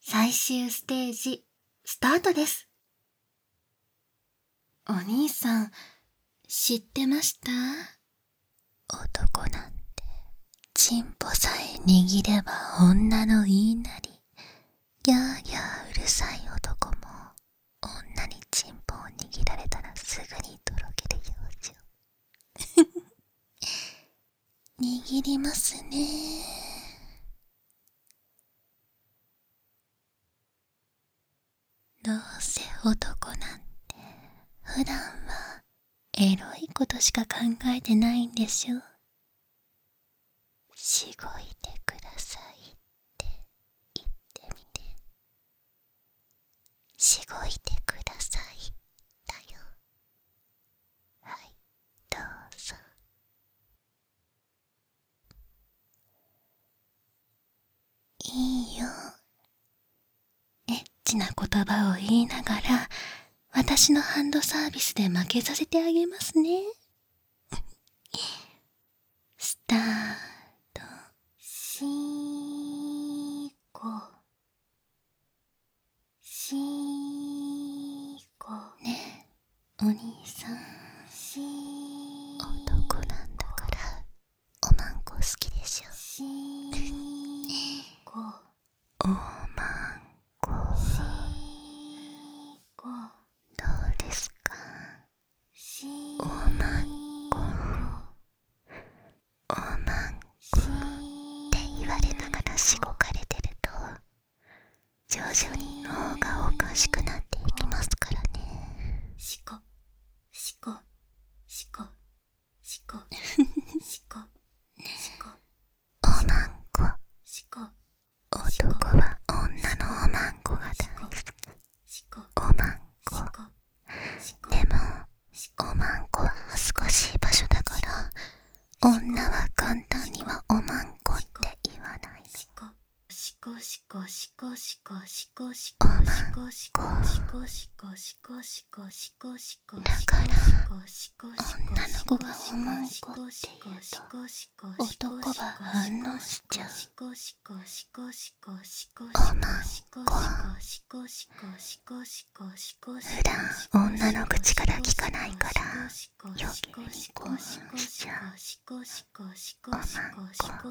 最終ステージ、スタートです。お兄さん、知ってました？ 男なんて、チンポさえ握れば女の言いなり。ギャーギャーうるさい男も、女にチンポを握られたらすぐにとろける養生。握りますね。どうせ男なんて、普段はエロいことしか考えてないんでしょ。しごいてくださいって言ってみて。しごいてくださいだよ。はい、どうぞ。いいよ。エッチな言葉を言いながら、私のハンドサービスで負けさせてあげますね。スタート。 しーこ。しーこ。 ねえ、お兄さん。 しー男なんだから、おまんこ好きでしょ。 しーこ。 おまんこ。 しーこ。 どうですか？ しーおまんこ。おまんこって言われながらしごかれてると、徐々に脳がおかしくなっていきますからね。 しこ、しこ、しこ、しこ、しこ、しこ、 おまんこ。 しこ、 男は女のおまんこが大好き。 しこ、 おまんこ。 しこ、 でも、おまんこは恥ずかしい場所だから、女は簡単にはおまんこって言わないの。 しこ、しこ、しこ、しこ、しこ、しこ、しこ、しこ、しこ、しこ、しこ、しこ、しこ、しこ、しこ、 だから女の子がおまんこって言うと、男は反応しちゃう。おまんこ。普段女の口から聞かないから余計に興奮しちゃう。おまんこ。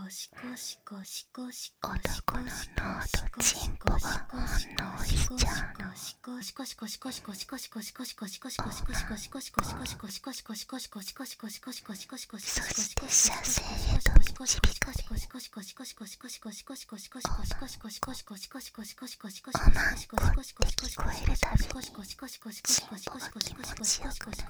男の脳とチンポが反応しちゃうの。そして射精へと導かれ、おまんこって聞こえるたびにチンポが気持ちよくなる。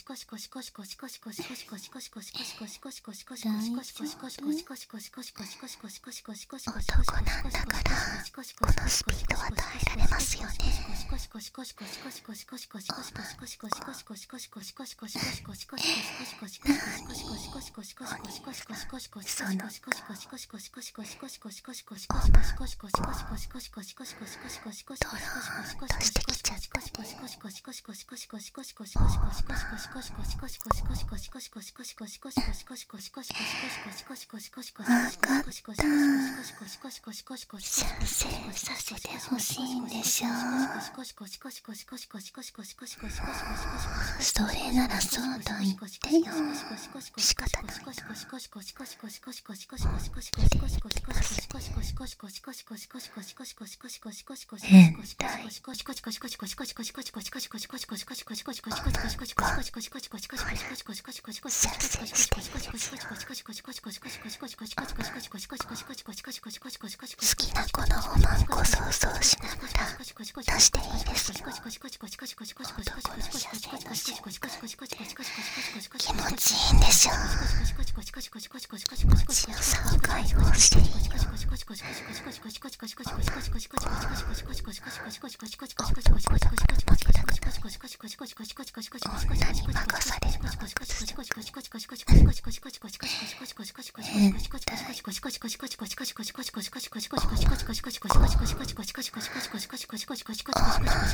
男なんだからこのスピードは耐えられますよね。そのドローンとしてきちゃったね。わかった。射精させてほしいんでしょ。それならそうと言ってよ。仕方ないな。本気で言ってますね。変態。射精していいですよ。好きな子のおまんこ想像しながら出していいですよ。男の射精の瞬間気持ちいいんでしょ。気持ちよさを解放していいよ。男だから負けたくない。女に任されるのが苦痛。変態。女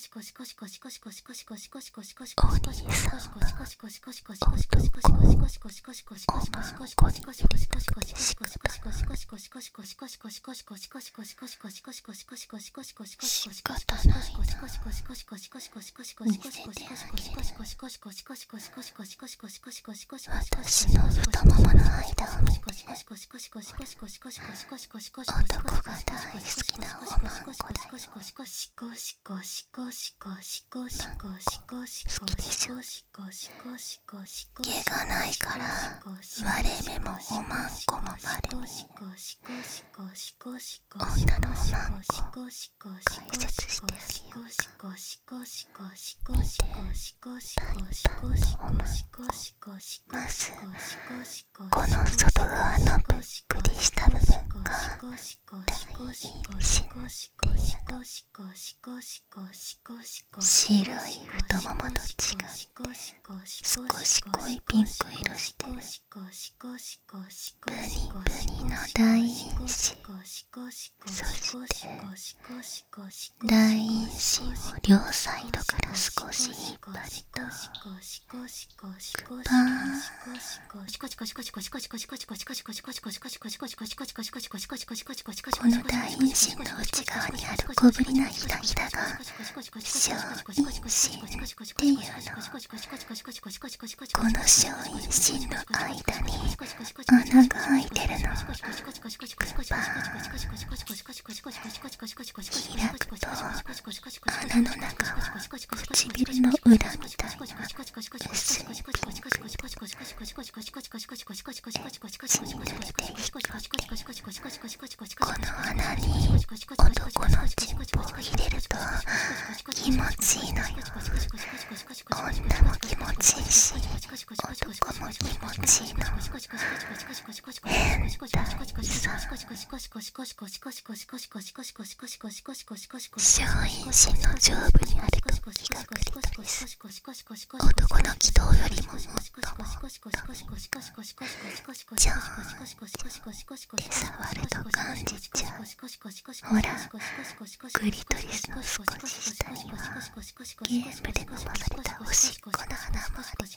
私の太ももの間を見て、男が大好きなおまんこだよ。毛がないから割れ目もおまんこもまれに。女のおまんこ解説してあげようか。まずこの外側のぷっくりした部分が第一子って白い太ももと違って少し濃いピンク色してるブニブニの第一子。そして第一子を両サイドから少し引っ張るとパーン。この第一子の内側にある小ぶりなひらひらが小陰唇っていうの。この小陰唇の間に穴が開いてるの。パーン。開くと穴の中は唇の裏みたいな薄いピンク色で血に濡れていく。この穴に男のチンポを入れると気持ちいいのよ。女も気持ちいいし男も気持ちいいの。変態さ。小陰唇の上部にあるクッキがクリトリス。男の気道よりももっとも上で触ると感じちゃう。ほらクリトリスの少し下にはゲームで伸ばされたおしっこの穴もあるよ。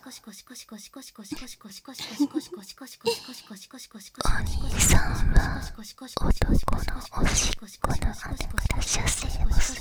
お兄さんは男のおしっこの穴から射精をする。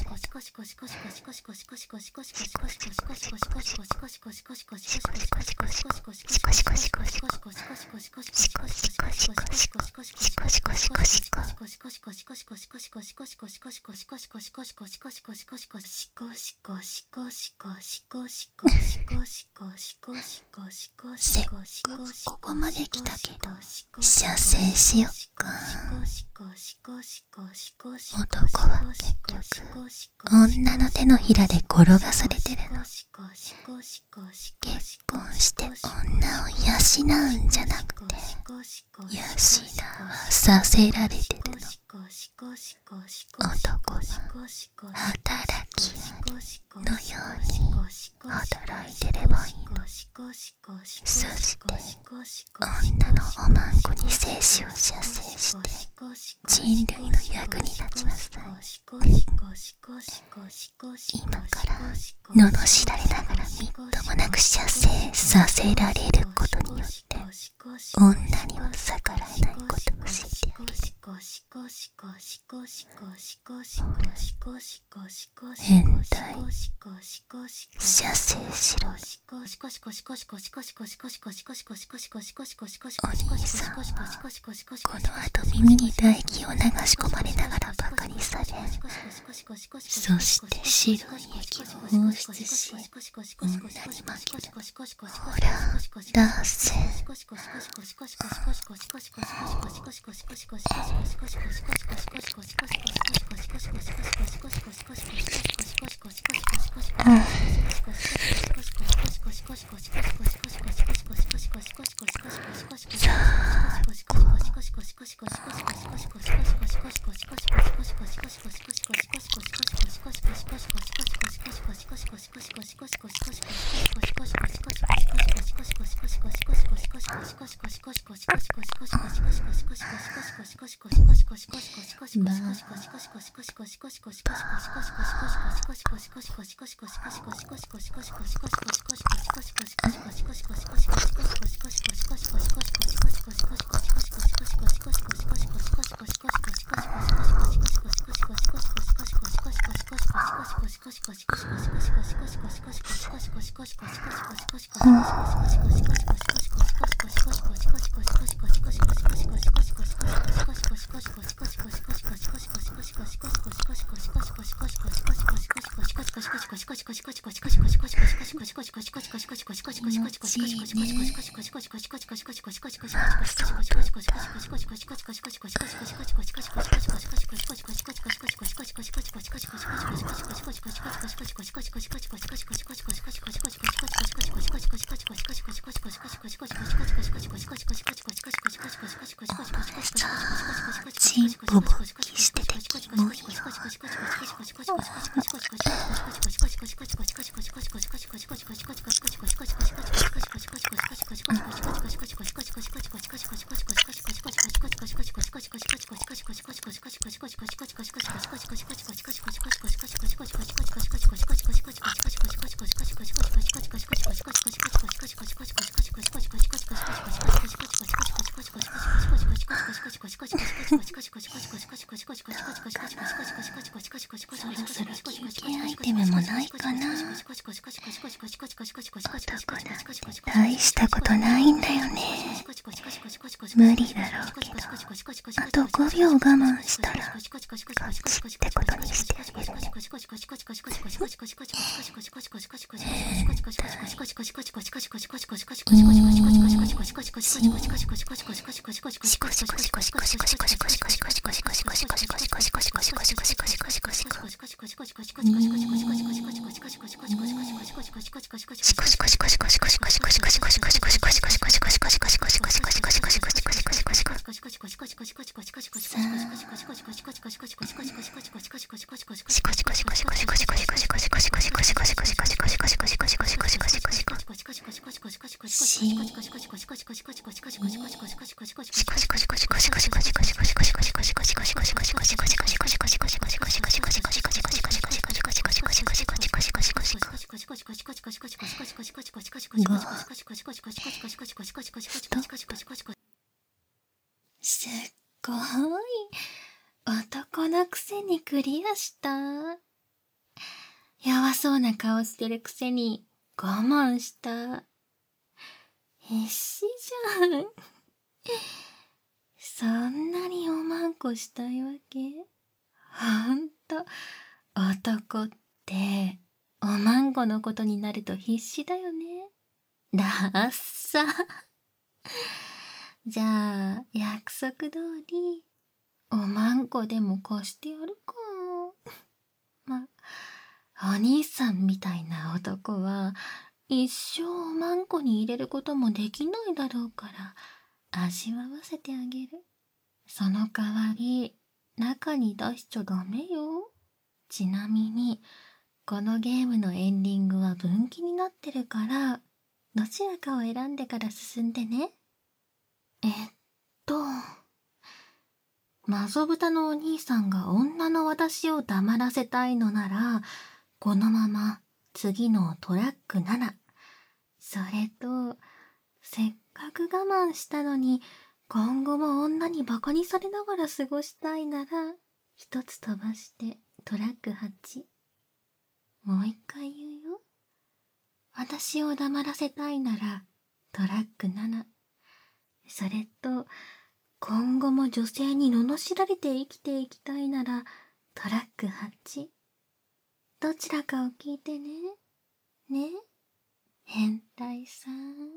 せっかくここまで来たけど射精しよっか。男は結局女の手のひらで転がされてるの。結婚して女を養うんじゃなくて養わさせられてる。 男は働きありのように働いてればいいと。そして女のおまんこに精子を射精して人類の役に立ちなさい。今から罵られながらみっともなく射精させられることによって女には逆らえないことを知ってあげる。変態、射精しろ。お兄さんはこの後耳に唾液を流し込まれながらバカにされ、そして白い液を放出し女に負ける。ほら出せ。チンポ勃起しててキモいよ。そろそろ休憩アイテムもないかな。男なんて大したことないんだよね。無理だろうけどあと5秒我慢したらこっちってことにしてあげるね。すっごい男のくせにクリアした。弱そうな顔してるくせに我慢した。必死じゃん。そんなにおまんこしたいわけ？ほんと男っておまんこのことになると必死だよね。だっさ。じゃあ約束通りおまんこでも貸してやるか。お兄さんみたいな男は一生おまんこに入れることもできないだろうから味わわせてあげる。その代わり中に出しちゃダメよ。ちなみに、このゲームのエンディングは分岐になってるから、どちらかを選んでから進んでね。マゾブタのお兄さんが女の私を黙らせたいのなら、このまま次のトラック7。それと、せっかく我慢したのに、今後も女にバカにされながら過ごしたいなら、一つ飛ばしてトラック8。もう一回言うよ。私を黙らせたいなら、トラック7。それと、今後も女性に罵られて生きていきたいなら、トラック8。どちらかを聞いてね。ね、変態さん。